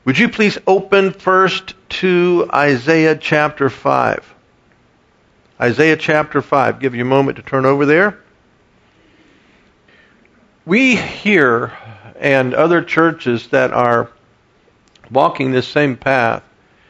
Would you please open first to Isaiah chapter 5? Isaiah chapter 5. Give you a moment to turn over there. We here and other churches that are walking this same path,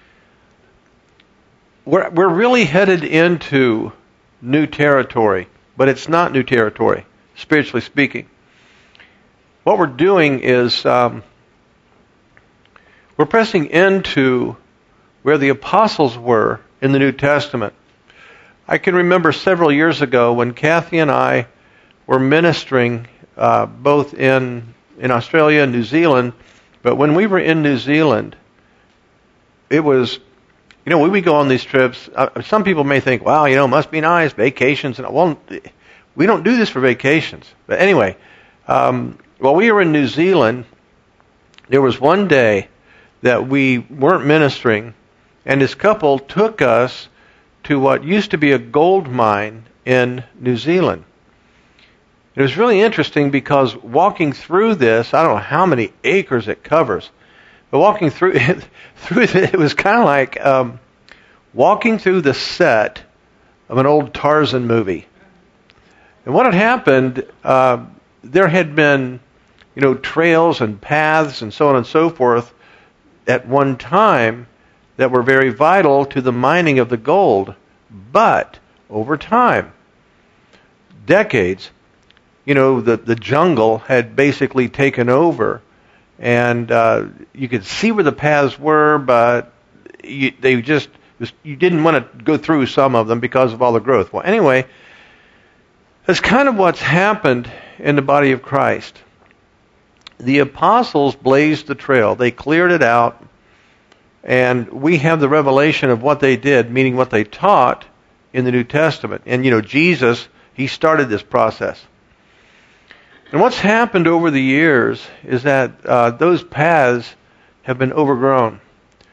we're really headed into new territory, but it's not new territory, spiritually speaking. What we're doing is we're pressing into where the apostles were in the New Testament. I can remember several years ago when Kathy and I were ministering both in Australia and New Zealand, but when we were in New Zealand, it was, when we go on these trips, some people may think, wow, it must be nice, vacations. Well, we don't do this for vacations. But anyway, while we were in New Zealand, there was one day that we weren't ministering, and this couple took us to what used to be a gold mine in New Zealand. It was really interesting because walking through this, I don't know how many acres it covers, but walking through it was kind of like walking through the set of an old Tarzan movie. And what had happened, there had been, trails and paths and so on and so forth at one time that were very vital to the mining of the gold. But over time, decades, the jungle had basically taken over, and you could see where the paths were, but you didn't want to go through some of them because of all the growth. Well, anyway, that's kind of what's happened in the body of Christ. The apostles blazed the trail. They cleared it out, and we have the revelation of what they did, meaning what they taught in the New Testament. And, Jesus, he started this process. And what's happened over the years is that those paths have been overgrown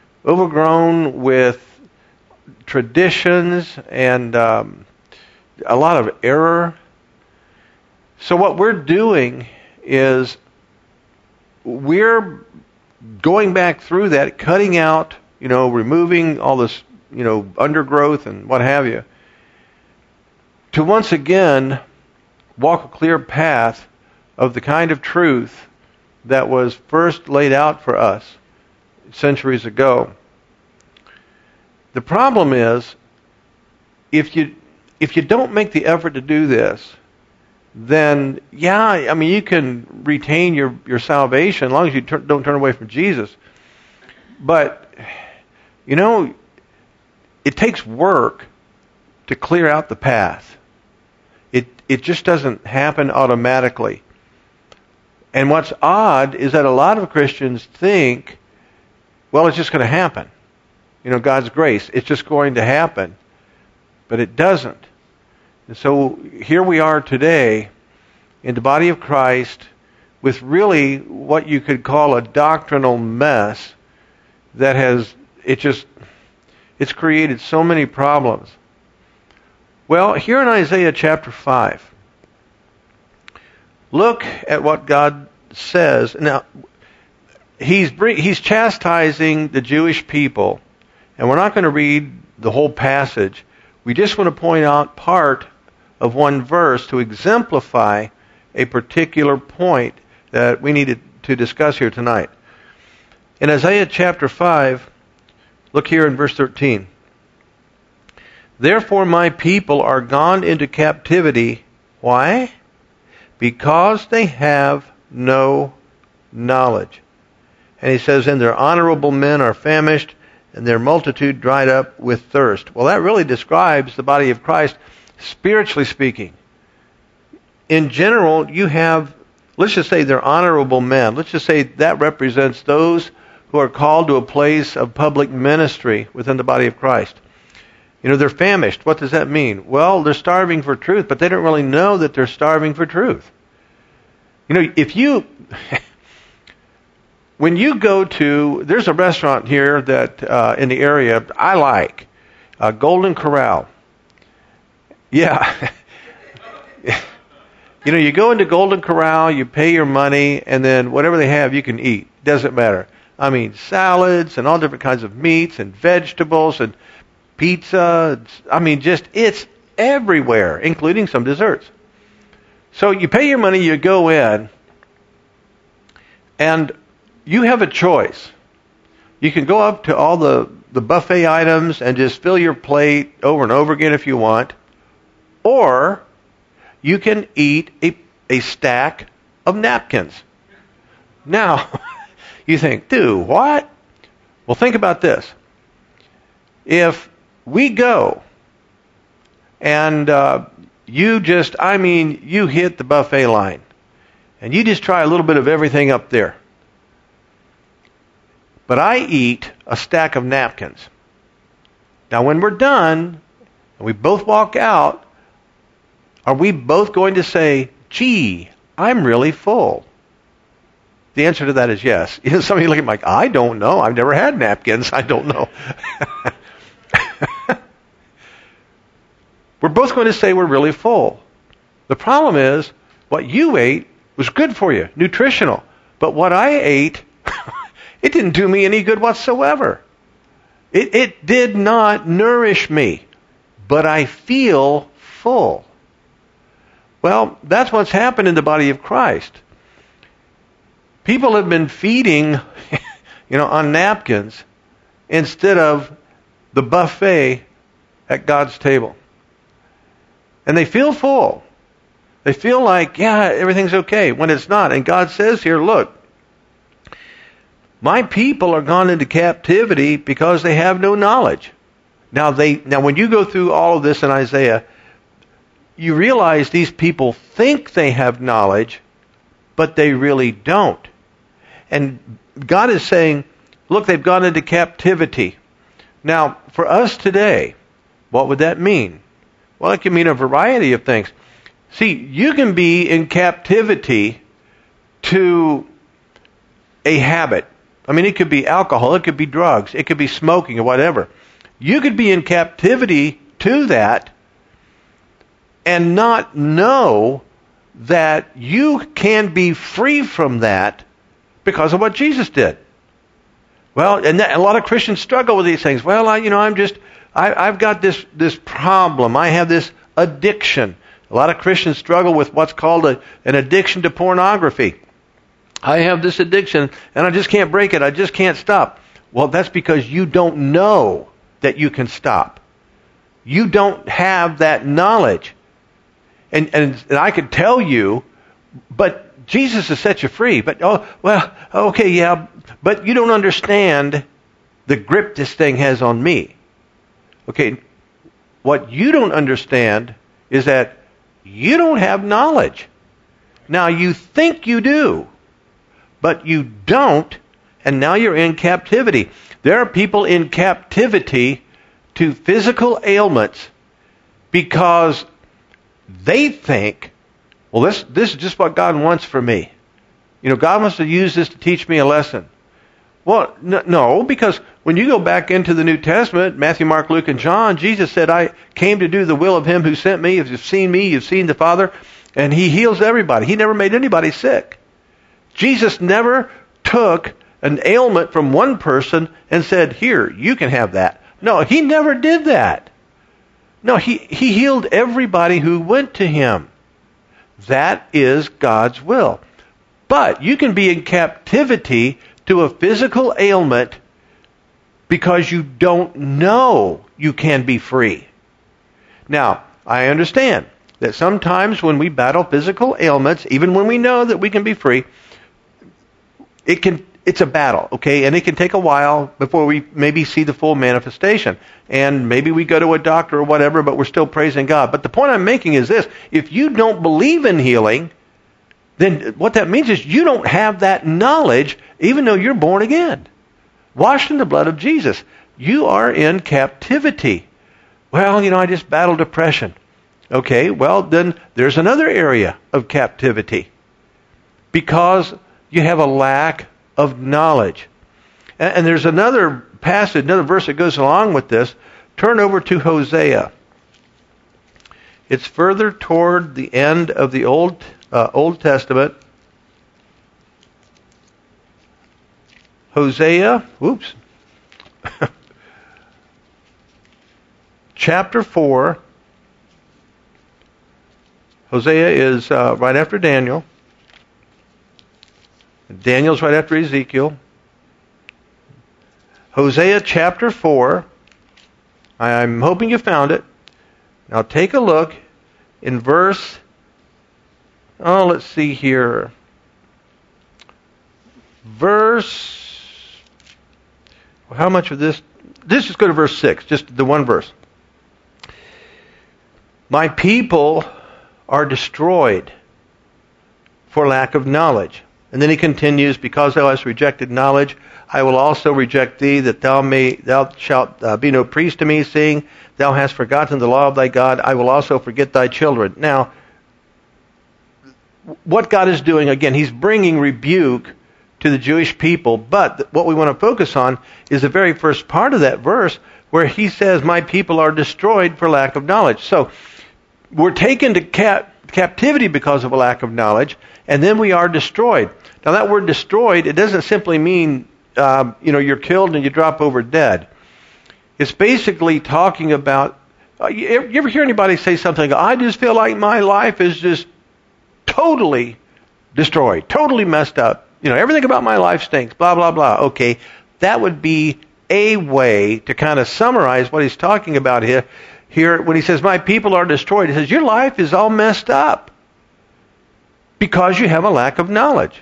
with traditions and a lot of error. So what we're doing is we're going back through that, cutting out, removing all this, undergrowth and what have you, to once again walk a clear path of the kind of truth that was first laid out for us centuries ago. The problem is, if you don't make the effort to do this, then you can retain your salvation as long as you don't turn away from Jesus. But it takes work to clear out the path. It just doesn't happen automatically. And what's odd is that a lot of Christians think, well, it's just going to happen. God's grace, it's just going to happen. But it doesn't. And so here we are today in the body of Christ with really what you could call a doctrinal mess that it's created so many problems. Well, here in Isaiah chapter 5, look at what God says. Now, he's chastising the Jewish people, and we're not going to read the whole passage. We just want to point out part of one verse to exemplify a particular point that we needed to discuss here tonight. In Isaiah chapter 5, look here in verse 13. Therefore my people are gone into captivity. Why? Because they have no knowledge. And he says, and their honorable men are famished, and their multitude dried up with thirst. Well, that really describes the body of Christ, spiritually speaking. In general, you have, let's just say they're honorable men. Let's just say that represents those who are called to a place of public ministry within the body of Christ. They're famished. What does that mean? Well, they're starving for truth, but they don't really know that they're starving for truth. When you go to, there's a restaurant here that in the area I like, Golden Corral. Yeah. You go into Golden Corral, you pay your money, and then whatever they have, you can eat. Doesn't matter. I mean, salads and all different kinds of meats and vegetables and pizza. I mean, it's everywhere, including some desserts. So you pay your money, you go in, and you have a choice. You can go up to all the buffet items and just fill your plate over and over again if you want. Or you can eat a stack of napkins. Now, you think, dude, what? Well, think about this. If we go and you hit the buffet line and you just try a little bit of everything up there. But I eat a stack of napkins. Now, when we're done and we both walk out, are we both going to say, gee, I'm really full? The answer to that is yes. Some of you look at me like, I don't know. I've never had napkins. I don't know. We're both going to say we're really full. The problem is, what you ate was good for you, nutritional. But what I ate, it didn't do me any good whatsoever. It did not nourish me. But I feel full. Well, that's what's happened in the body of Christ. People have been feeding, on napkins instead of the buffet at God's table. And they feel full. They feel like, yeah, everything's okay, when it's not. And God says here, look, my people are gone into captivity because they have no knowledge. Now when you go through all of this in Isaiah, you realize these people think they have knowledge, but they really don't. And God is saying, look, they've gone into captivity. Now, for us today, what would that mean? Well, it can mean a variety of things. See, you can be in captivity to a habit. I mean, it could be alcohol, it could be drugs, it could be smoking or whatever. You could be in captivity to that and not know that you can be free from that because of what Jesus did. Well, and a lot of Christians struggle with these things. Well, I've got this problem. I have this addiction. A lot of Christians struggle with what's called an addiction to pornography. I have this addiction, and I just can't break it. I just can't stop. Well, that's because you don't know that you can stop. You don't have that knowledge. And I could tell you, but Jesus has set you free. But, okay, yeah, but you don't understand the grip this thing has on me. Okay, what you don't understand is that you don't have knowledge. Now, you think you do, but you don't, and now you're in captivity. There are people in captivity to physical ailments because they think, well, this is just what God wants for me. God wants to use this to teach me a lesson. Well, no, because when you go back into the New Testament, Matthew, Mark, Luke, and John, Jesus said, I came to do the will of him who sent me. If you've seen me, you've seen the Father. And he heals everybody. He never made anybody sick. Jesus never took an ailment from one person and said, here, you can have that. No, he never did that. No, he healed everybody who went to him. That is God's will. But you can be in captivity to a physical ailment because you don't know you can be free. Now, I understand that sometimes when we battle physical ailments, even when we know that we can be free, it's a battle, okay? And it can take a while before we maybe see the full manifestation. And maybe we go to a doctor or whatever, but we're still praising God. But the point I'm making is this. If you don't believe in healing, then what that means is you don't have that knowledge even though you're born again. Washed in the blood of Jesus. You are in captivity. Well, I just battled depression. Okay, well, then there's another area of captivity. Because you have a lack of knowledge. And there's another passage, another verse that goes along with this. Turn over to Hosea. It's further toward the end of the Old Testament. Hosea, chapter 4. Hosea is right after Daniel. Daniel's right after Ezekiel. Hosea chapter 4. I'm hoping you found it. Now take a look in verse, let's see here. How much of this? Let's just go to verse 6, just the one verse. My people are destroyed for lack of knowledge. And then he continues, because thou hast rejected knowledge, I will also reject thee, that thou shalt be no priest to me, seeing thou hast forgotten the law of thy God. I will also forget thy children. Now, what God is doing, again, he's bringing rebuke to the Jewish people, but what we want to focus on is the very first part of that verse, where he says, my people are destroyed for lack of knowledge. So, we're taken to captivity because of a lack of knowledge, and then we are destroyed. Now that word destroyed, it doesn't simply mean you're killed and you drop over dead. It's basically talking about, you ever hear anybody say something, I just feel like my life is just totally destroyed, totally messed up. Everything about my life stinks, blah, blah, blah. Okay, that would be a way to kind of summarize what he's talking about here, when he says, my people are destroyed, he says, your life is all messed up because you have a lack of knowledge.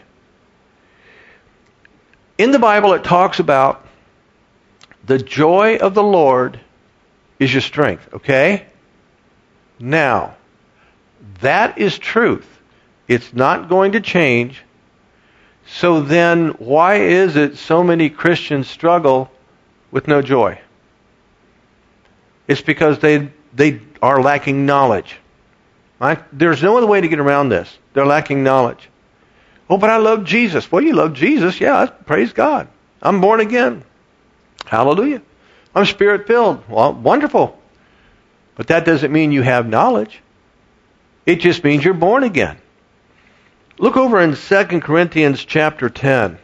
In the Bible, it talks about the joy of the Lord is your strength, okay? Now, that is truth. It's not going to change. So then, why is it so many Christians struggle with no joy? It's because they are lacking knowledge. Right? There's no other way to get around this. They're lacking knowledge. Oh, but I love Jesus. Well, you love Jesus. Yeah, praise God. I'm born again. Hallelujah. I'm Spirit-filled. Well, wonderful. But that doesn't mean you have knowledge. It just means you're born again. Look over in 2 Corinthians chapter 10.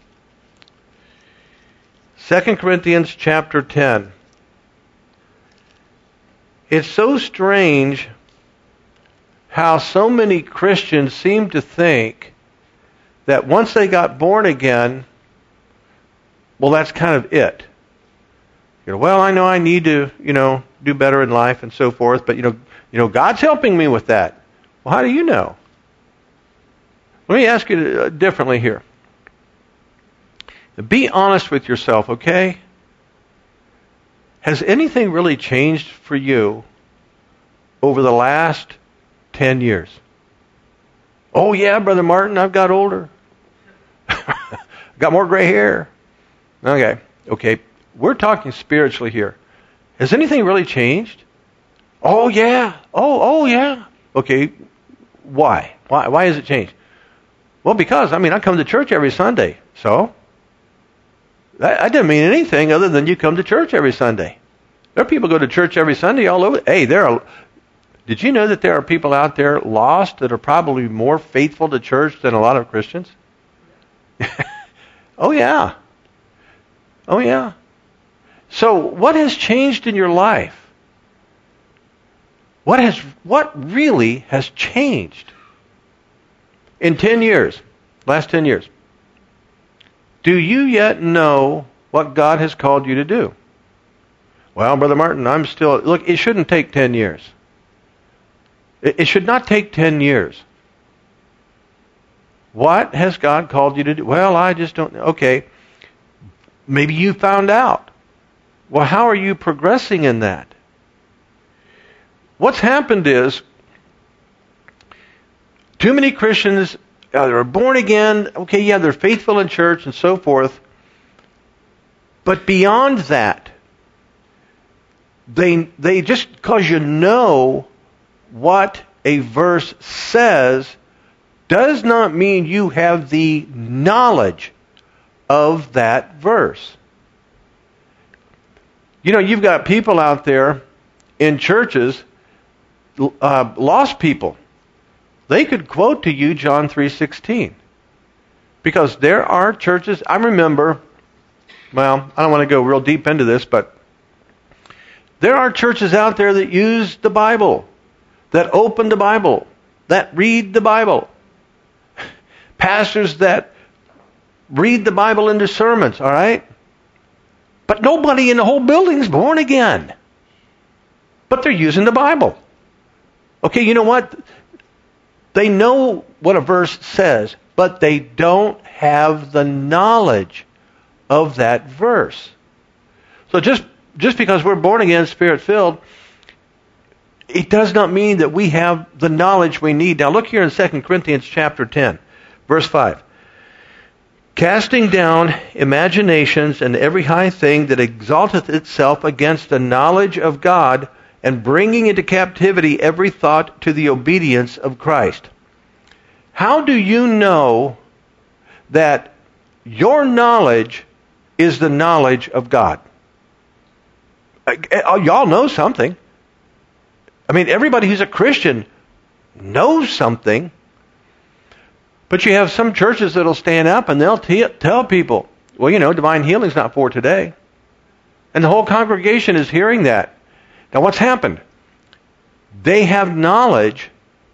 2 Corinthians chapter 10. It's so strange how so many Christians seem to think that once they got born again, well, that's kind of it. Well, I know I need to, do better in life and so forth, but God's helping me with that. Well, how do you know? Let me ask you differently here. Be honest with yourself, okay? Has anything really changed for you over the last 10 years? Oh yeah, Brother Martin, I've got older. Got more gray hair. Okay. We're talking spiritually here. Has anything really changed? Oh yeah. Oh yeah. Okay. Why? Why has it changed? Well, because, I come to church every Sunday. So? That doesn't mean anything other than you come to church every Sunday. There are people who go to church every Sunday all over. Hey, did you know that there are people out there lost that are probably more faithful to church than a lot of Christians? Oh yeah. So what has changed in your life? What really has changed in 10 years, last 10 years? Do you yet know what God has called you to do? Well, Brother Martin, look, it shouldn't take 10 years. It should not take 10 years. What has God called you to do? Well, I just don't know. Okay. Maybe you found out. Well, how are you progressing in that? What's happened is, too many Christians are born again. Okay, yeah, they're faithful in church and so forth. But beyond that, they just because you know what a verse says does not mean you have the knowledge of that verse. You've got people out there in churches, lost people. They could quote to you John 3:16. Because there are churches, I remember well, I don't want to go real deep into this, but there are churches out there that use the Bible, that open the Bible, that read the Bible. Pastors that read the Bible into sermons, all right? But nobody in the whole building is born again. But they're using the Bible. Okay, you know what? They know what a verse says, but they don't have the knowledge of that verse. So just because we're born again, Spirit-filled, it does not mean that we have the knowledge we need. Now look here in 2 Corinthians chapter 10, verse 5. Casting down imaginations and every high thing that exalteth itself against the knowledge of God, and bringing into captivity every thought to the obedience of Christ. How do you know that your knowledge is the knowledge of God? Y'all know something. I mean, everybody who's a Christian knows something. But you have some churches that'll stand up and they'll tell people, well, you know, divine healing's not for today. And the whole congregation is hearing that. Now, what's happened? They have knowledge,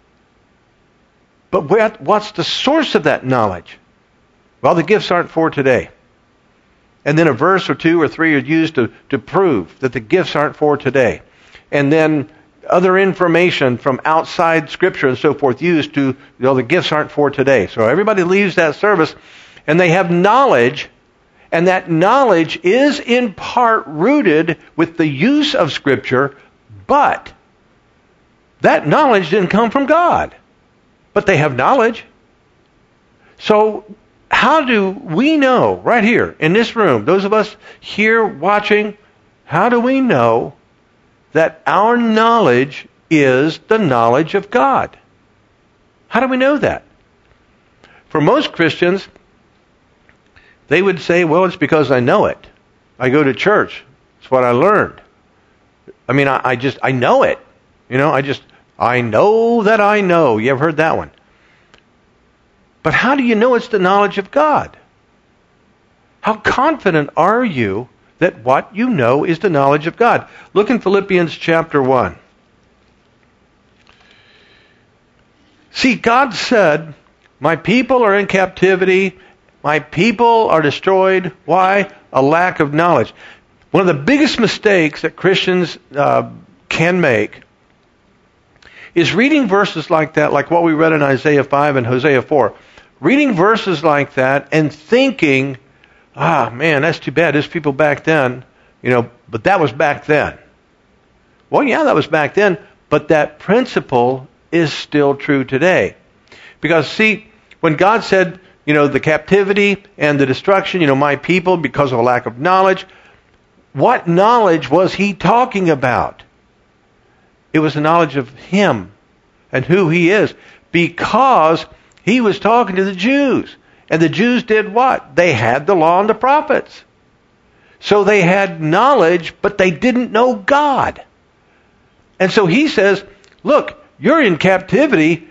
but what's the source of that knowledge? Well, the gifts aren't for today. And then a verse or two or three are used to prove that the gifts aren't for today. And then other information from outside Scripture and so forth used to, the gifts aren't for today. So everybody leaves that service and they have knowledge, and that knowledge is in part rooted with the use of Scripture, but that knowledge didn't come from God. But they have knowledge. So how do we know, right here in this room, those of us here watching, how do we know that our knowledge is the knowledge of God? How do we know that? For most Christians, they would say, well, it's because I know it. I go to church. It's what I learned. I mean, I know it. You know, I know that I know. You ever heard that one? But how do you know it's the knowledge of God? How confident are you that what you know is the knowledge of God? Look in Philippians chapter 1. See, God said, my people are in captivity. My people are destroyed. Why? A lack of knowledge. One of the biggest mistakes that Christians can make is reading verses like that, like what we read in Isaiah 5 and Hosea 4. Reading verses like that and thinking, man, that's too bad. There's people back then, but that was back then. Well, yeah, that was back then, but that principle is still true today. Because, see, when God said, the captivity and the destruction, my people, because of a lack of knowledge, what knowledge was he talking about? It was the knowledge of him and who he is. Because he was talking to the Jews. And the Jews did what? They had the law and the prophets. So they had knowledge, but they didn't know God. And so he says, look, you're in captivity.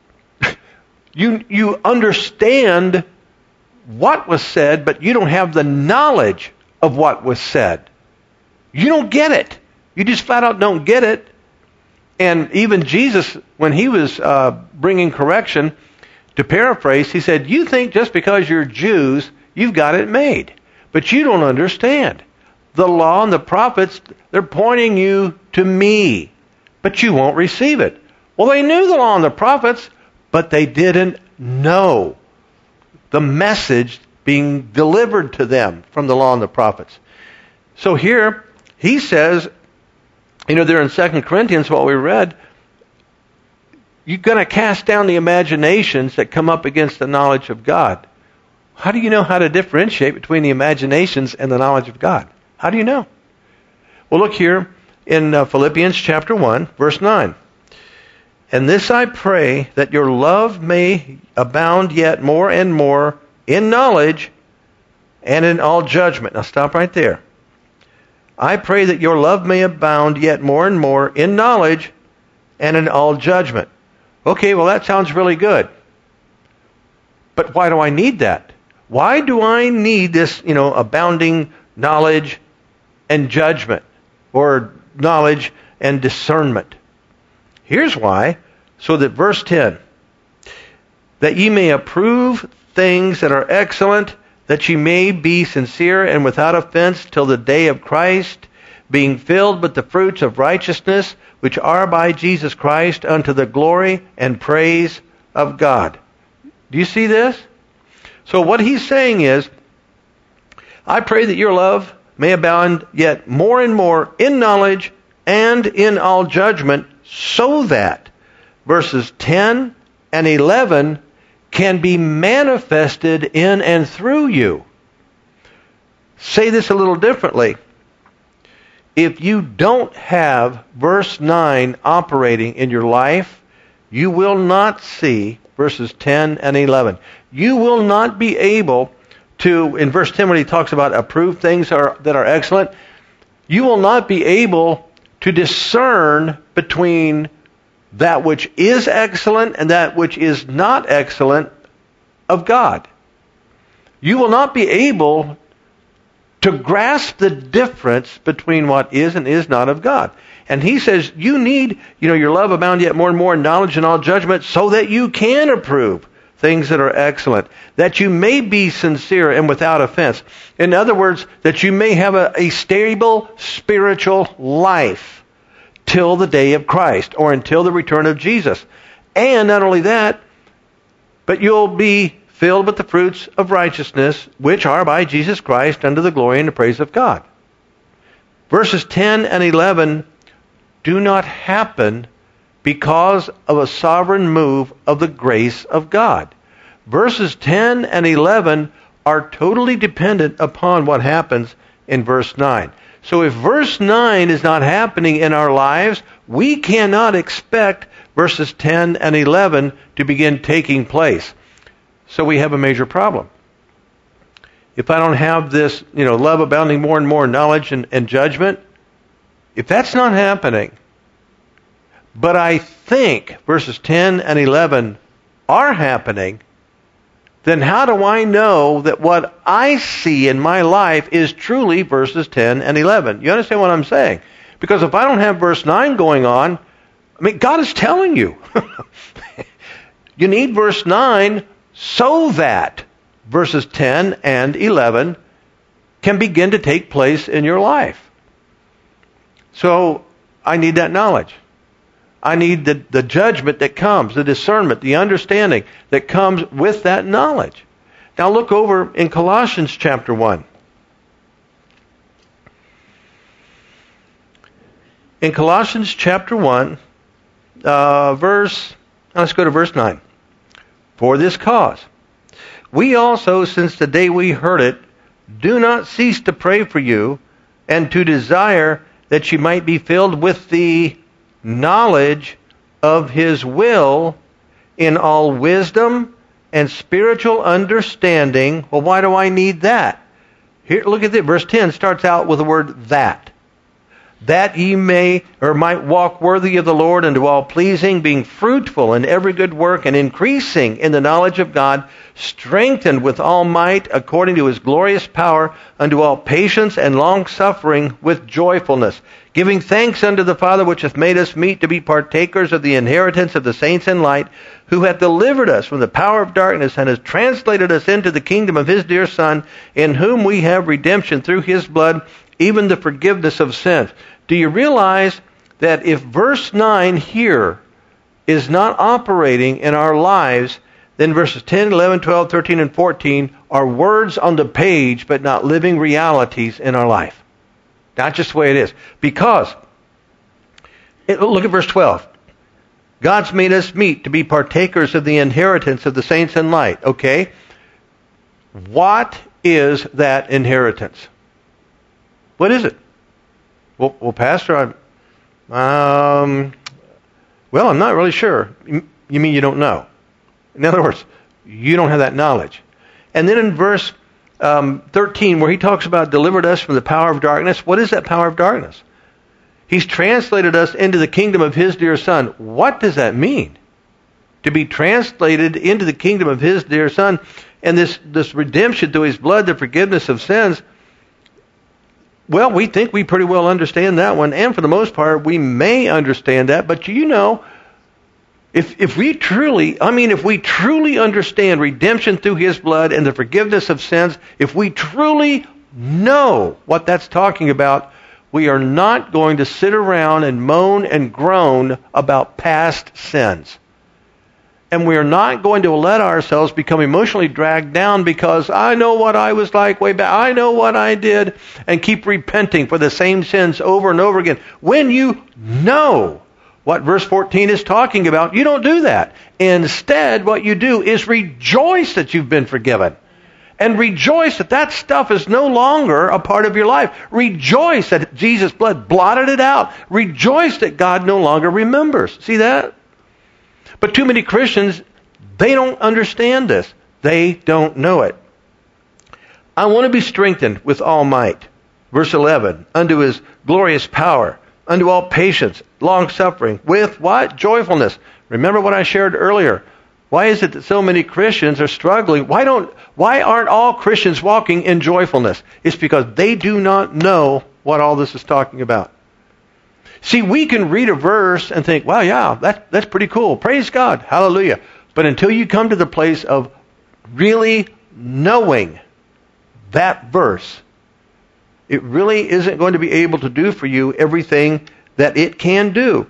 You understand what was said, but you don't have the knowledge of what was said. You don't get it. You just flat out don't get it. And even Jesus, when he was bringing correction, to paraphrase, he said, you think just because you're Jews, you've got it made. But you don't understand. The law and the prophets, they're pointing you to me. But you won't receive it. Well, they knew the law and the prophets, but they didn't know the message being delivered to them from the law and the prophets. So here, he says, there in 2 Corinthians, what we read, you're going to cast down the imaginations that come up against the knowledge of God. How do you know how to differentiate between the imaginations and the knowledge of God? How do you know? Well, look here in Philippians chapter 1, verse 9. And this I pray, that your love may abound yet more and more in knowledge and in all judgment. Now stop right there. I pray that your love may abound yet more and more in knowledge and in all judgment. Okay, well that sounds really good. But why do I need that? Why do I need this, abounding knowledge and judgment, or knowledge and discernment. Here's why. So that verse 10, that ye may approve things that are excellent, that ye may be sincere and without offense till the day of Christ, being filled with the fruits of righteousness, which are by Jesus Christ, unto the glory and praise of God. Do you see this? So what he's saying is, I pray that your love may abound yet more and more in knowledge and in all judgment, so that verses 10 and 11 can be manifested in and through you. Say this a little differently. If you don't have verse 9 operating in your life, you will not see verses 10 and 11. You will not be able to, in verse 10 when he talks about approved things that are excellent, you will not be able to discern between that which is excellent and that which is not excellent of God. You will not be able to grasp the difference between what is and is not of God. And he says, you need, your love abound yet more and more in knowledge and all judgment, so that you can approve things that are excellent, that you may be sincere and without offense. In other words, that you may have a stable spiritual life till the day of Christ, or until the return of Jesus. And not only that, but you'll be filled with the fruits of righteousness, which are by Jesus Christ, unto the glory and the praise of God. Verses 10 and 11 do not happen because of a sovereign move of the grace of God. Verses 10 and 11 are totally dependent upon what happens in verse 9. So if verse 9 is not happening in our lives, we cannot expect verses 10 and 11 to begin taking place. So we have a major problem. If I don't have this, love abounding more and more in knowledge and judgment, if that's not happening, but I think verses 10 and 11 are happening, then how do I know that what I see in my life is truly verses 10 and 11? You understand what I'm saying? Because if I don't have verse 9 going on, God is telling you. You need verse 9 so that verses 10 and 11 can begin to take place in your life. So I need that knowledge. I need the judgment that comes, the discernment, the understanding that comes with that knowledge. Now look over in Colossians chapter 1. In Colossians chapter 1, let's go to verse 9. For this cause, we also, since the day we heard it, do not cease to pray for you, and to desire that you might be filled with the knowledge of His will in all wisdom and spiritual understanding. Well, why do I need that? Here, look at it. Verse 10 starts out with the word that. That ye may or might walk worthy of the Lord unto all pleasing, being fruitful in every good work and increasing in the knowledge of God, strengthened with all might according to His glorious power unto all patience and long suffering with joyfulness, giving thanks unto the Father which hath made us meet to be partakers of the inheritance of the saints in light, who hath delivered us from the power of darkness and has translated us into the kingdom of His dear Son, in whom we have redemption through His blood, even the forgiveness of sins. Do you realize that if verse 9 here is not operating in our lives, then verses 10, 11, 12, 13, and 14 are words on the page, but not living realities in our life? Not just the way it is. Because, look at verse 12. God's made us meet to be partakers of the inheritance of the saints in light. Okay? What is that inheritance? What is it? Well, Pastor, I'm not really sure. You mean you don't know? In other words, you don't have that knowledge. And then in verse 13, where he talks about delivered us from the power of darkness, what is that power of darkness? He's translated us into the kingdom of His dear Son. What does that mean? To be translated into the kingdom of His dear Son, and this redemption through His blood, the forgiveness of sins. Well, we think we pretty well understand that one, and for the most part, we may understand that, but if we truly understand redemption through His blood and the forgiveness of sins, if we truly know what that's talking about, we are not going to sit around and moan and groan about past sins. And we are not going to let ourselves become emotionally dragged down because I know what I was like way back. I know what I did, and keep repenting for the same sins over and over again. When you know what verse 14 is talking about, you don't do that. Instead, what you do is rejoice that you've been forgiven. And rejoice that that stuff is no longer a part of your life. Rejoice that Jesus' blood blotted it out. Rejoice that God no longer remembers. See that? But too many Christians, they don't understand this. They don't know it. I want to be strengthened with all might. Verse 11, unto His glorious power, unto all patience, long-suffering, with what? Joyfulness. Remember what I shared earlier. Why is it that so many Christians are struggling? Why aren't all Christians walking in joyfulness? It's because they do not know what all this is talking about. See, we can read a verse and think, well, yeah, that's pretty cool. Praise God. Hallelujah. But until you come to the place of really knowing that verse, it really isn't going to be able to do for you everything that it can do.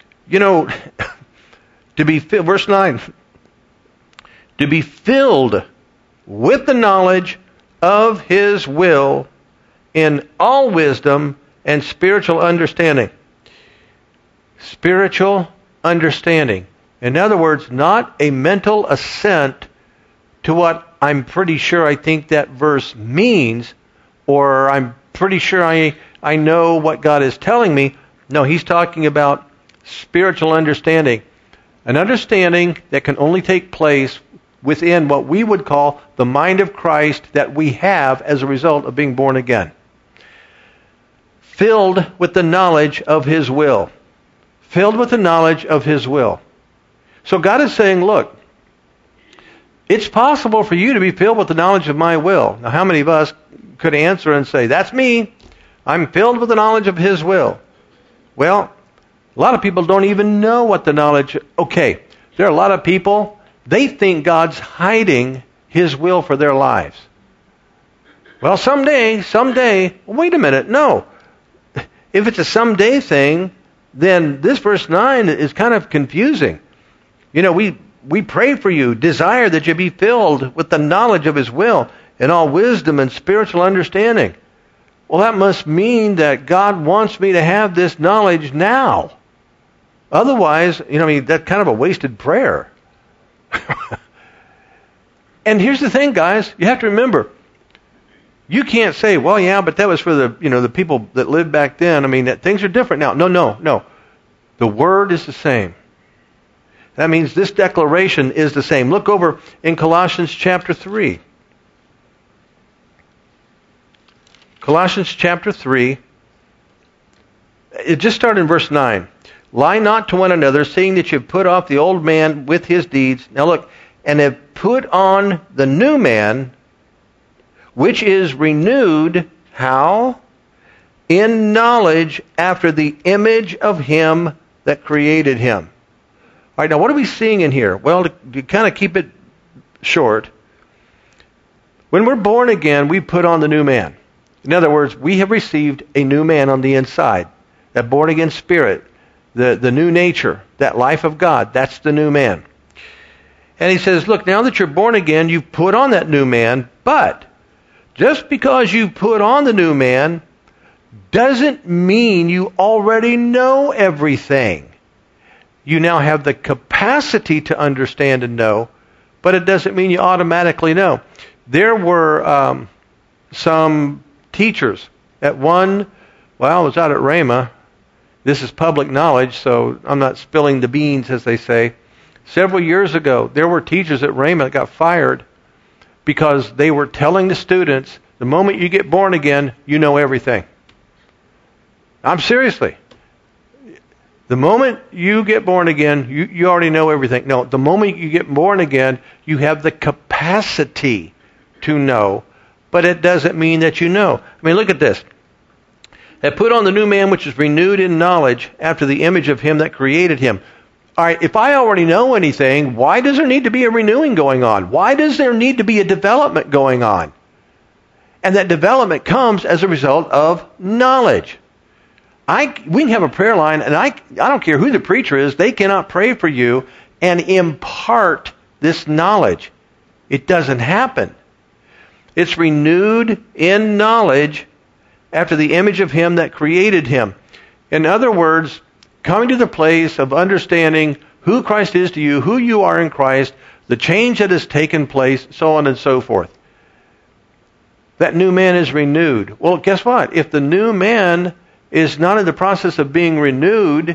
Verse 9, to be filled with the knowledge of His will in all wisdom and spiritual understanding. Spiritual understanding. In other words, not a mental assent to what I'm pretty sure I think that verse means, or I'm pretty sure I know what God is telling me. No, He's talking about spiritual understanding. An understanding that can only take place within what we would call the mind of Christ that we have as a result of being born again. Filled with the knowledge of His will. Filled with the knowledge of His will. So God is saying, look, it's possible for you to be filled with the knowledge of my will. Now, how many of us could answer and say, that's me. I'm filled with the knowledge of His will. Well, a lot of people don't even know what the knowledge... Okay, there are a lot of people, they think God's hiding His will for their lives. Well, someday, wait a minute, no. If it's a someday thing, then this verse 9 is kind of confusing. We pray for you, desire that you be filled with the knowledge of His will in all wisdom and spiritual understanding. Well, that must mean that God wants me to have this knowledge now. Otherwise, that's kind of a wasted prayer. And here's the thing, guys. You have to remember, you can't say, well, yeah, but that was for the people that lived back then. That things are different now. No. The Word is the same. That means this declaration is the same. Look over in Colossians chapter 3. Colossians chapter 3. It just started in verse 9. Lie not to one another, seeing that you have put off the old man with his deeds. Now look, and have put on the new man, which is renewed, how? In knowledge after the image of Him that created him. All right, now what are we seeing in here? Well, to kind of keep it short, when we're born again, we put on the new man. In other words, we have received a new man on the inside. That born again spirit, the new nature, that life of God, that's the new man. And he says, look, now that you're born again, you've put on that new man, but just because you put on the new man doesn't mean you already know everything. You now have the capacity to understand and know, but it doesn't mean you automatically know. There were some teachers at one, well, I was out at Rhema. This is public knowledge, so I'm not spilling the beans, as they say. Several years ago, there were teachers at Rhema that got fired because they were telling the students, the moment you get born again, you know everything. I'm seriously. The moment you get born again, you already know everything. No, the moment you get born again, you have the capacity to know, but it doesn't mean that you know. I mean, look at this. Have put on the new man which is renewed in knowledge after the image of him that created him. All right, if I already know anything, why does there need to be a renewing going on? Why does there need to be a development going on? And that development comes as a result of knowledge. We can have a prayer line, and I don't care who the preacher is, they cannot pray for you and impart this knowledge. It doesn't happen. It's renewed in knowledge after the image of him that created him. In other words, coming to the place of understanding who Christ is to you, who you are in Christ, the change that has taken place, so on and so forth. That new man is renewed. Well, guess what? If the new man is not in the process of being renewed,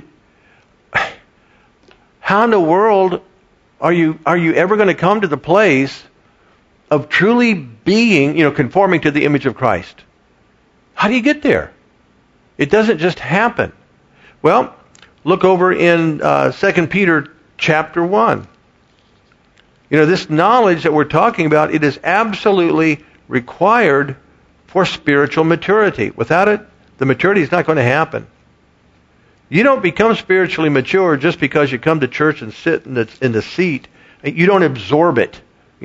how in the world are you ever going to come to the place of truly being, conforming to the image of Christ? How do you get there? It doesn't just happen. Well, look over in 2 Peter chapter 1. This knowledge that we're talking about, it is absolutely required for spiritual maturity. Without it, the maturity is not going to happen. You don't become spiritually mature just because you come to church and sit in the seat. You don't absorb it,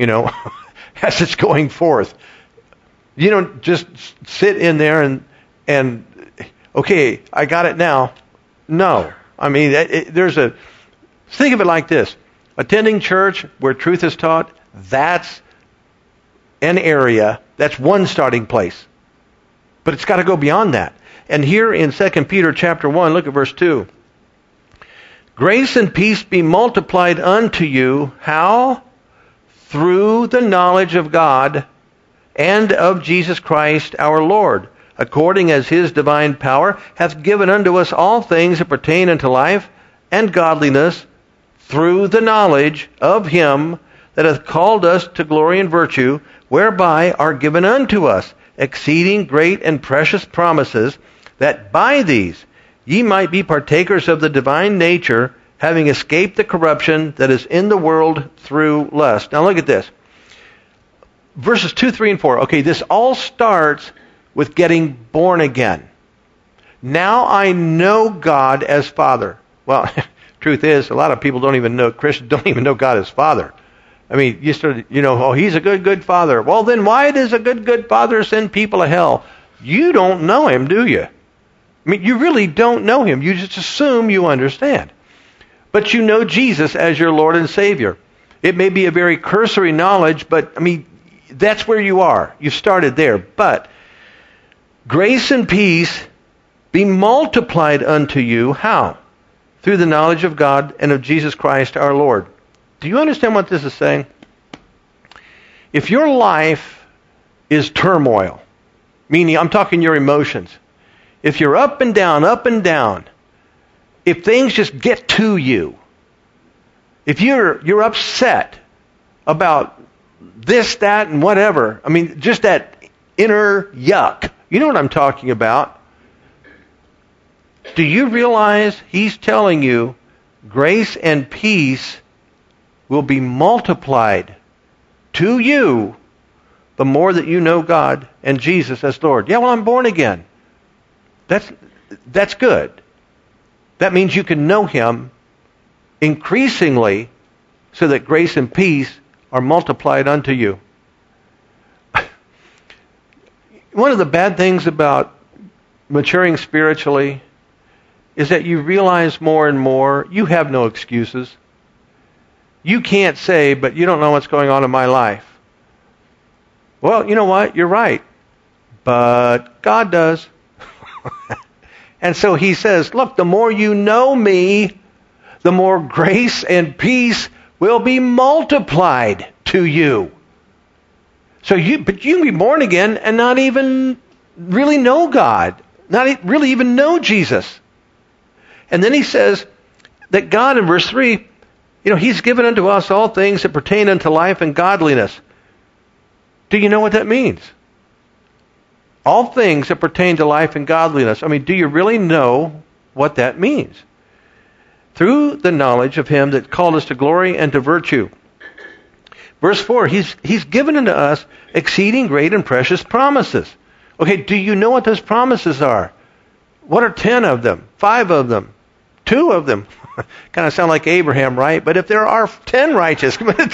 as it's going forth. You don't just sit in there and okay, I got it now. No. I mean, think of it like this. Attending church where truth is taught, that's an area, that's one starting place. But it's got to go beyond that. And here in 2 Peter chapter 1, look at verse 2. Grace and peace be multiplied unto you. How? Through the knowledge of God and of Jesus Christ our Lord, according as his divine power hath given unto us all things that pertain unto life and godliness, through the knowledge of him that hath called us to glory and virtue, whereby are given unto us exceeding great and precious promises, that by these ye might be partakers of the divine nature, having escaped the corruption that is in the world through lust. Now look at this. Verses 2, 3, and 4. Okay, this all starts with getting born again. Now I know God as Father. Well, truth is, a lot of people Christians don't even know God as Father. I mean, he's a good Father. Well, then why does a good Father send people to hell? You don't know him, do you? I mean, you really don't know him. You just assume you understand. But you know Jesus as your Lord and Savior. It may be a very cursory knowledge, but, that's where you are. You started there. But grace and peace be multiplied unto you. How? Through the knowledge of God and of Jesus Christ our Lord. Do you understand what this is saying? If your life is turmoil, meaning I'm talking your emotions, if you're up and down, if things just get to you, if you're upset about this, that, and whatever, just that inner yuck, you know what I'm talking about. Do you realize he's telling you grace and peace will be multiplied to you the more that you know God and Jesus as Lord? Yeah, well, I'm born again. That's good. That means you can know him increasingly so that grace and peace are multiplied unto you. One of the bad things about maturing spiritually is that you realize more and more you have no excuses. You can't say, but you don't know what's going on in my life. Well, you know what? You're right. But God does. And so he says, look, the more you know me, the more grace and peace will be multiplied to you. But you can be born again and not even really know God, not really even know Jesus. And then he says that God, in verse 3, he's given unto us all things that pertain unto life and godliness. Do you know what that means? All things that pertain to life and godliness. Do you really know what that means? Through the knowledge of him that called us to glory and to virtue. Verse 4, he's given unto us exceeding great and precious promises. Okay, do you know what those promises are? what are 10 of them? 5 of them? 2 of them? Kind of sound like Abraham, right? But if there are 10 righteous,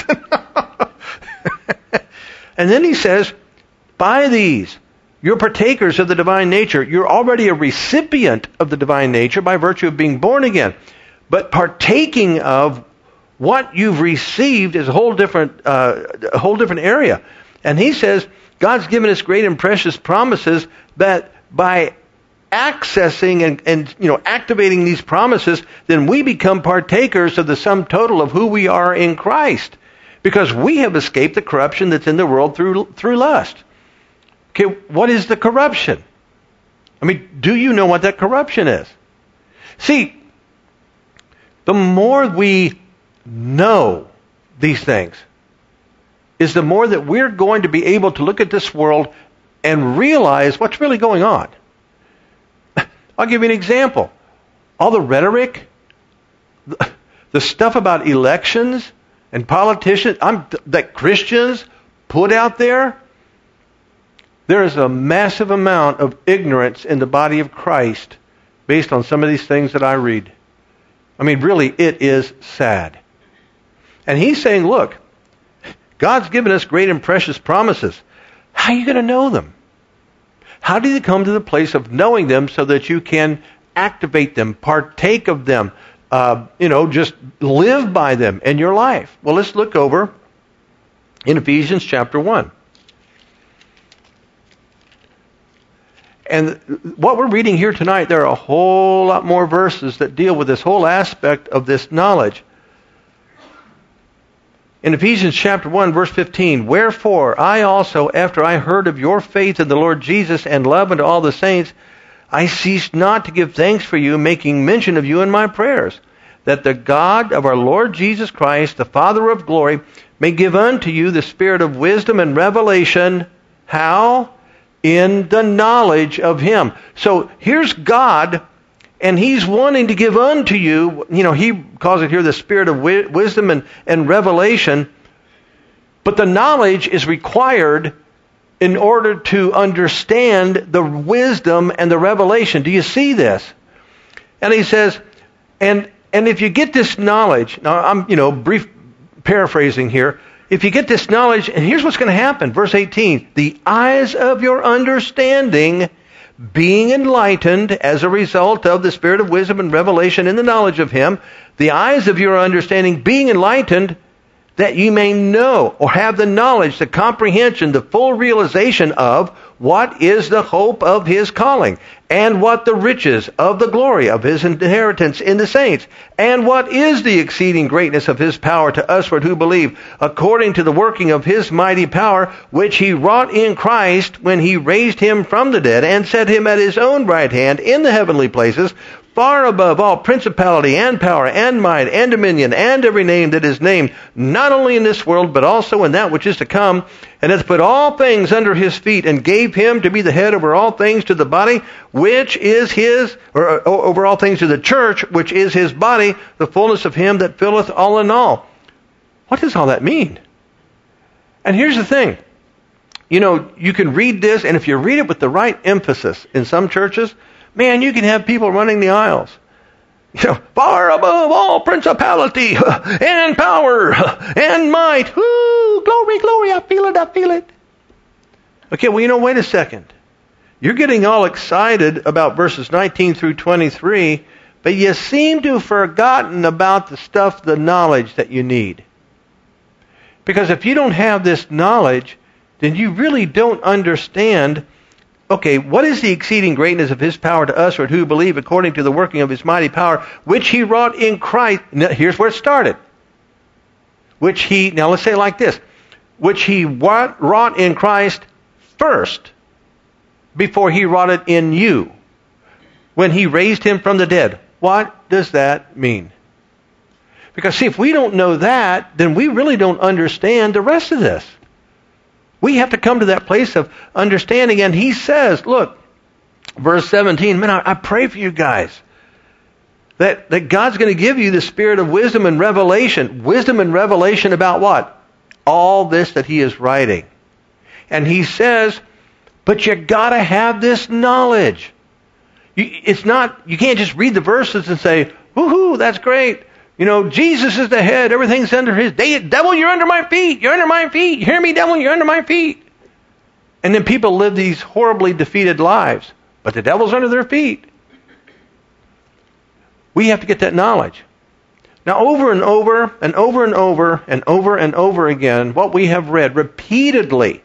and then he says, by these, you're partakers of the divine nature. You're already a recipient of the divine nature by virtue of being born again. But partaking of what you've received is a whole different area. And he says, God's given us great and precious promises that by accessing and activating these promises, then we become partakers of the sum total of who we are in Christ. Because we have escaped the corruption that's in the world through lust. Okay, what is the corruption? I mean, do you know what that corruption is? See, the more we know these things, is the more that we're going to be able to look at this world and realize what's really going on. I'll give you an example. All the rhetoric, the stuff about elections and politicians that Christians put out there, there is a massive amount of ignorance in the body of Christ based on some of these things that I read. I mean, really, it is sad. And he's saying, look, God's given us great and precious promises. How are you going to know them? How do you come to the place of knowing them so that you can activate them, partake of them, just live by them in your life? Well, let's look over in Ephesians chapter 1. And what we're reading here tonight, there are a whole lot more verses that deal with this whole aspect of this knowledge. In Ephesians chapter 1, verse 15, wherefore I also, after I heard of your faith in the Lord Jesus and love unto all the saints, I ceased not to give thanks for you, making mention of you in my prayers, that the God of our Lord Jesus Christ, the Father of glory, may give unto you the spirit of wisdom and revelation. How? In the knowledge of Him. So here's God, and He's wanting to give unto you, He calls it here the spirit of wisdom and revelation, but the knowledge is required in order to understand the wisdom and the revelation. Do you see this? And he says, and if you get this knowledge, now I'm, brief paraphrasing here, if you get this knowledge, and here's what's going to happen, verse 18, the eyes of your understanding being enlightened as a result of the spirit of wisdom and revelation in the knowledge of Him, the eyes of your understanding being enlightened, that you may know or have the knowledge, the comprehension, the full realization of what is the hope of His calling, and what the riches of the glory of His inheritance in the saints, and what is the exceeding greatness of His power to usward who believe, according to the working of His mighty power, which He wrought in Christ when He raised Him from the dead, and set Him at His own right hand in the heavenly places, far above all principality and power and might and dominion and every name that is named, not only in this world, but also in that which is to come, and hath put all things under His feet, and gave Him to be the head over all things to the body, which is His, or over all things to the church, which is His body, the fullness of Him that filleth all in all. What does all that mean? And here's the thing. You can read this, and if you read it with the right emphasis in some churches, man, you can have people running the aisles. Far above all principality and power and might. Ooh, glory, glory, I feel it, I feel it. Okay, well, wait a second. You're getting all excited about verses 19 through 23, but you seem to have forgotten about the stuff, the knowledge that you need. Because if you don't have this knowledge, then you really don't understand, okay, what is the exceeding greatness of His power to us, or who believe, according to the working of His mighty power, which He wrought in Christ. Now, here's where it started. Now let's say it like this. Which He wrought in Christ first, before He wrought it in you, when He raised Him from the dead. What does that mean? Because see, if we don't know that, then we really don't understand the rest of this. We have to come to that place of understanding. And he says, look, verse 17, man, I pray for you guys that God's going to give you the spirit of wisdom and revelation. Wisdom and revelation about what? All this that he is writing. And he says, but you got to have this knowledge. You can't just read the verses and say, woohoo, that's great. Jesus is the head. Everything's under his. Devil, you're under my feet. You're under my feet. You hear me, devil? You're under my feet. And then people live these horribly defeated lives. But the devil's under their feet. We have to get that knowledge. Now, over and over and over and over and over and over again, what we have read repeatedly,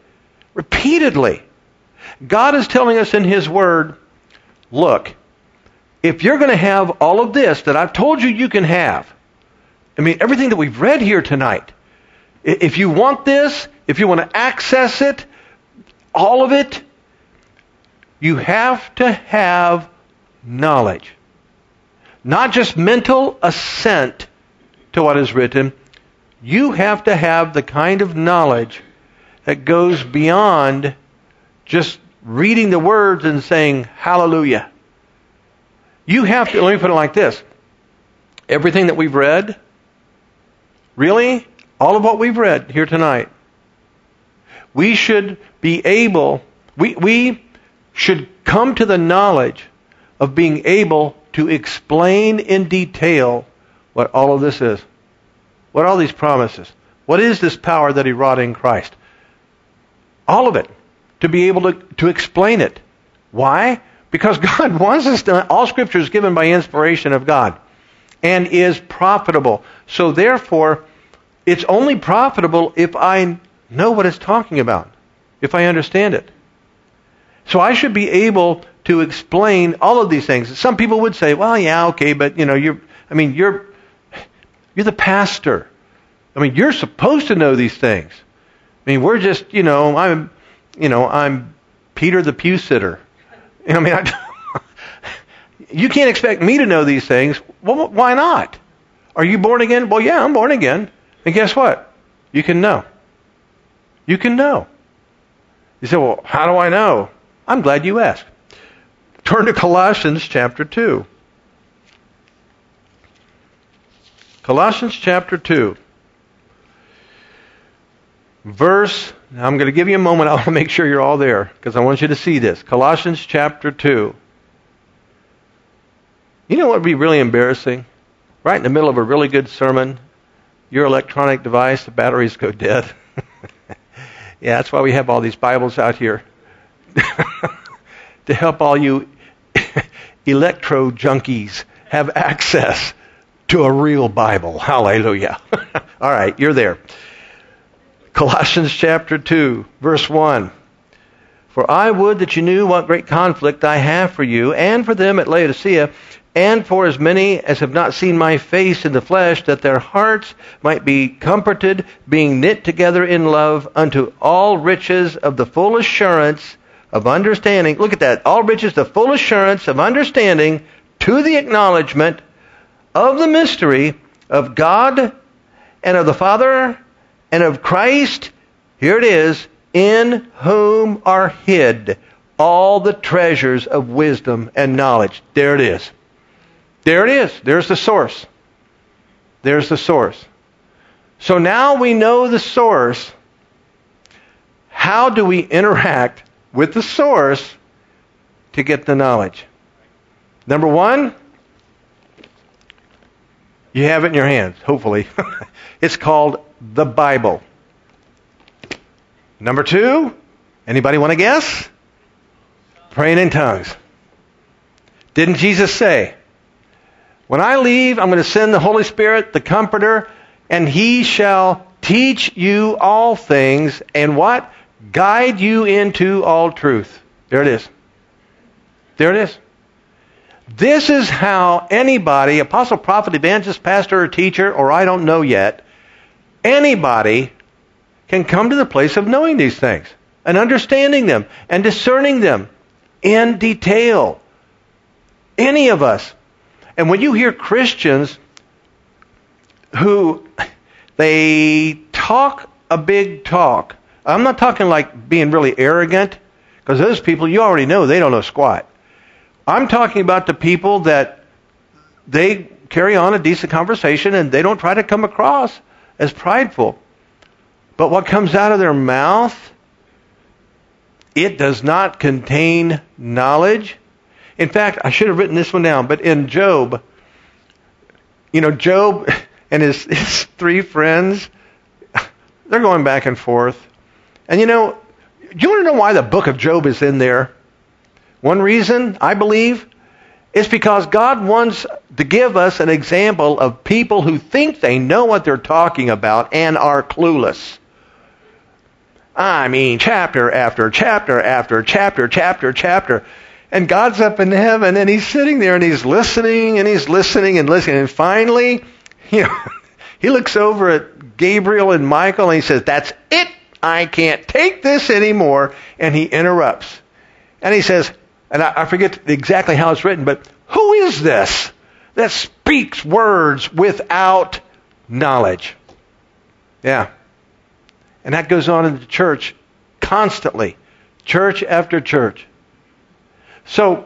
God is telling us in His Word, look, if you're going to have all of this that I've told you you can have, everything that we've read here tonight, if you want this, if you want to access it, all of it, you have to have knowledge. Not just mental assent to what is written. You have to have the kind of knowledge that goes beyond just reading the words and saying, hallelujah. You have to, let me put it like this. Everything that we've read, really, all of what we've read here tonight, we should be able, we should come to the knowledge of being able to explain in detail what all of this is. What are all these promises? What is this power that He wrought in Christ? All of it. To be able to explain it. Why? Because God wants us to. All Scripture is given by inspiration of God and is profitable. So therefore, it's only profitable if I know what it's talking about, if I understand it. So I should be able to explain all of these things. Some people would say, well, yeah, okay, but you're the pastor. You're supposed to know these things. We're just, I'm Peter the pew sitter. You can't expect me to know these things. Well, why not? Are you born again? Well, yeah, I'm born again. And guess what? You can know. You can know. You say, well, how do I know? I'm glad you asked. Turn to Colossians chapter 2. Colossians chapter 2. I'm going to give you a moment. I want to make sure you're all there because I want you to see this. Colossians chapter 2. You know what would be really embarrassing? Right in the middle of a really good sermon, your electronic device, the batteries go dead. Yeah, that's why we have all these Bibles out here. To help all you electro junkies have access to a real Bible. Hallelujah. All right, you're there. Colossians chapter 2, verse 1. For I would that you knew what great conflict I have for you and for them at Laodicea, and for as many as have not seen my face in the flesh, that their hearts might be comforted, being knit together in love unto all riches of the full assurance of understanding. Look at that. All riches, the full assurance of understanding, to the acknowledgement of the mystery of God and of the Father and of Christ. Here it is. In whom are hid all the treasures of wisdom and knowledge. There it is. There it is. There's the source. There's the source. So now we know the source. How do we interact with the source to get the knowledge? Number one, you have it in your hands, hopefully. It's called the Bible. Number two, anybody want to guess? Praying in tongues. Didn't Jesus say, when I leave, I'm going to send the Holy Spirit, the Comforter, and He shall teach you all things, and what? Guide you into all truth. There it is. There it is. This is how anybody, apostle, prophet, evangelist, pastor, or teacher, or I don't know yet, anybody can come to the place of knowing these things and understanding them and discerning them in detail. Any of us. And when you hear Christians who they talk a big talk, I'm not talking like being really arrogant, because those people, you already know, they don't know squat. I'm talking about the people that they carry on a decent conversation and they don't try to come across as prideful. But what comes out of their mouth, it does not contain knowledge. In fact, I should have written this one down, but in Job, Job and his three friends, they're going back and forth. And do you want to know why the book of Job is in there? One reason, I believe, is because God wants to give us an example of people who think they know what they're talking about and are clueless. I mean, chapter after chapter after chapter. And God's up in heaven, and he's sitting there, and he's listening, and he's listening and listening. And finally, he looks over at Gabriel and Michael, and he says, "That's it. I can't take this anymore." And he interrupts. And he says, and I forget exactly how it's written, but who is this that speaks words without knowledge? Yeah. And that goes on in the church constantly. Church after church. So,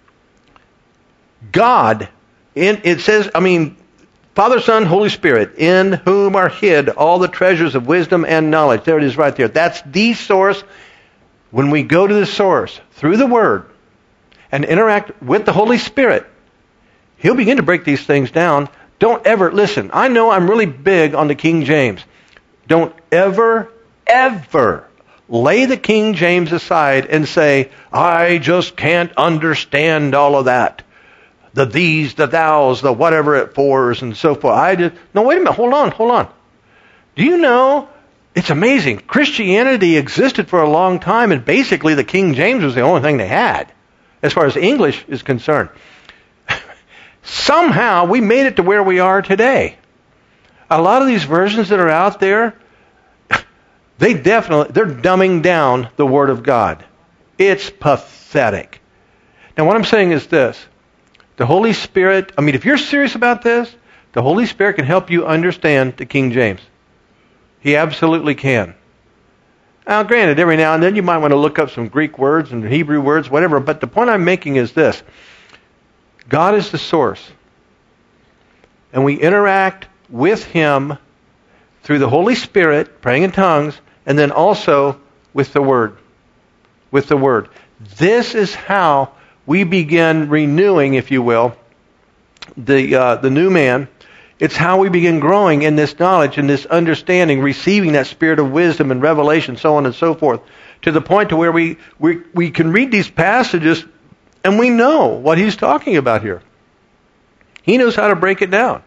God, it says, Father, Son, Holy Spirit, in whom are hid all the treasures of wisdom and knowledge. There it is right there. That's the source. When we go to the source through the Word and interact with the Holy Spirit, He'll begin to break these things down. Don't ever, listen, I know I'm really big on the King James. Don't ever lay the King James aside and say, I just can't understand all of that. The these, the thous, the whatever it fors, and so forth. No, wait a minute, hold on. Do you know, it's amazing. Christianity existed for a long time, and basically the King James was the only thing they had, as far as English is concerned. Somehow we made it to where we are today. A lot of these versions that are out there, they're dumbing down the Word of God. It's pathetic. Now what I'm saying is this. The Holy Spirit, if you're serious about this, the Holy Spirit can help you understand the King James. He absolutely can. Now granted, every now and then you might want to look up some Greek words and Hebrew words, whatever, but the point I'm making is this. God is the source. And we interact with Him through the Holy Spirit, praying in tongues, and then also with the Word. With the Word. This is how we begin renewing, if you will, the new man. It's how we begin growing in this knowledge and this understanding, receiving that spirit of wisdom and revelation, so on and so forth, to the point to where we can read these passages and we know what he's talking about here. He knows how to break it down.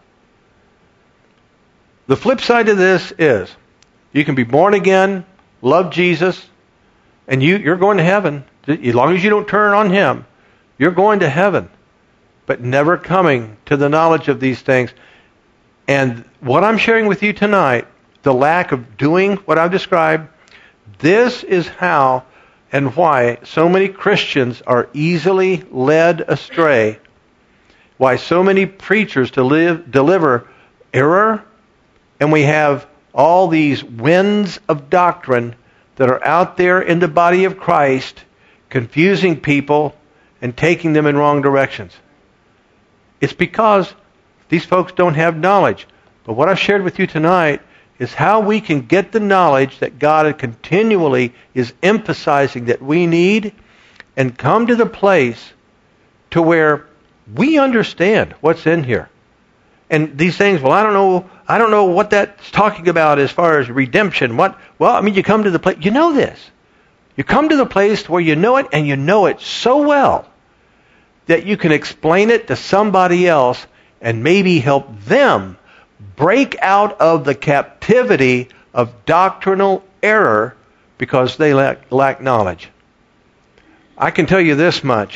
The flip side of this is you can be born again, love Jesus, and you're going to heaven. As long as you don't turn on Him, you're going to heaven, but never coming to the knowledge of these things. And what I'm sharing with you tonight, the lack of doing what I've described, this is how and why so many Christians are easily led astray, why so many preachers deliver error, and we have all these winds of doctrine that are out there in the body of Christ, confusing people and taking them in wrong directions. It's because these folks don't have knowledge. But what I've shared with you tonight is how we can get the knowledge that God continually is emphasizing that we need, and come to the place to where we understand what's in here. And these things, well, I don't know what that's talking about as far as redemption. You come to the place, you know this. You come to the place where you know it, and you know it so well that you can explain it to somebody else and maybe help them break out of the captivity of doctrinal error because they lack knowledge. I can tell you this much.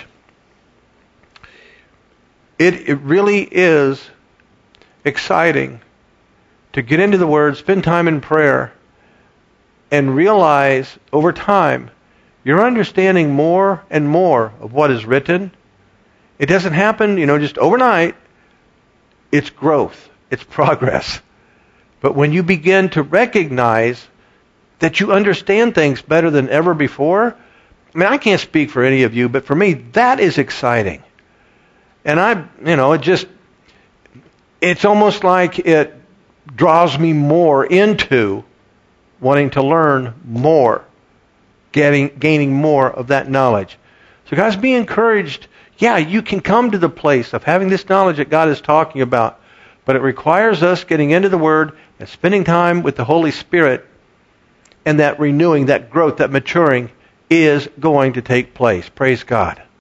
It really is exciting to get into the Word, spend time in prayer, and realize over time you're understanding more and more of what is written. It doesn't happen, just overnight. It's growth. It's progress. But when you begin to recognize that you understand things better than ever before, I can't speak for any of you, but for me, that is exciting. And it's almost like it draws me more into wanting to learn more, gaining more of that knowledge. So guys, be encouraged. Yeah, you can come to the place of having this knowledge that God is talking about, but it requires us getting into the Word and spending time with the Holy Spirit, and that renewing, that growth, that maturing is going to take place. Praise God.